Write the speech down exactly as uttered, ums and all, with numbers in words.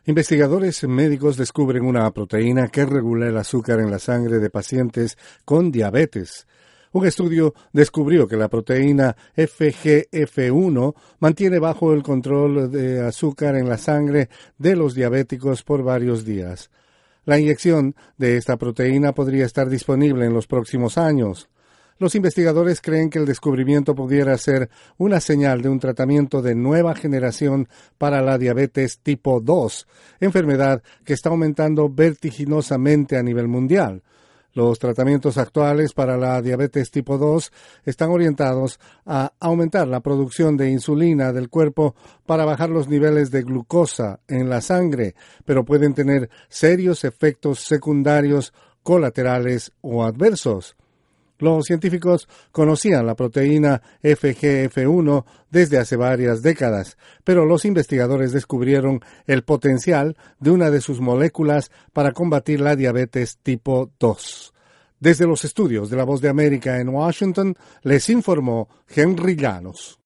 Investigadores médicos descubren una proteína que regula el azúcar en la sangre de pacientes con diabetes. Un estudio descubrió que la proteína F G F uno mantiene bajo el control de azúcar en la sangre de los diabéticos por varios días. La inyección de esta proteína podría estar disponible en los próximos años. Los investigadores creen que el descubrimiento pudiera ser una señal de un tratamiento de nueva generación para la diabetes tipo dos, enfermedad que está aumentando vertiginosamente a nivel mundial. Los tratamientos actuales para la diabetes tipo dos están orientados a aumentar la producción de insulina del cuerpo para bajar los niveles de glucosa en la sangre, pero pueden tener serios efectos secundarios, colaterales o adversos. Los científicos conocían la proteína F G F uno desde hace varias décadas, pero los investigadores descubrieron el potencial de una de sus moléculas para combatir la diabetes tipo dos. Desde los estudios de La Voz de América en Washington, les informó Henry Llanos.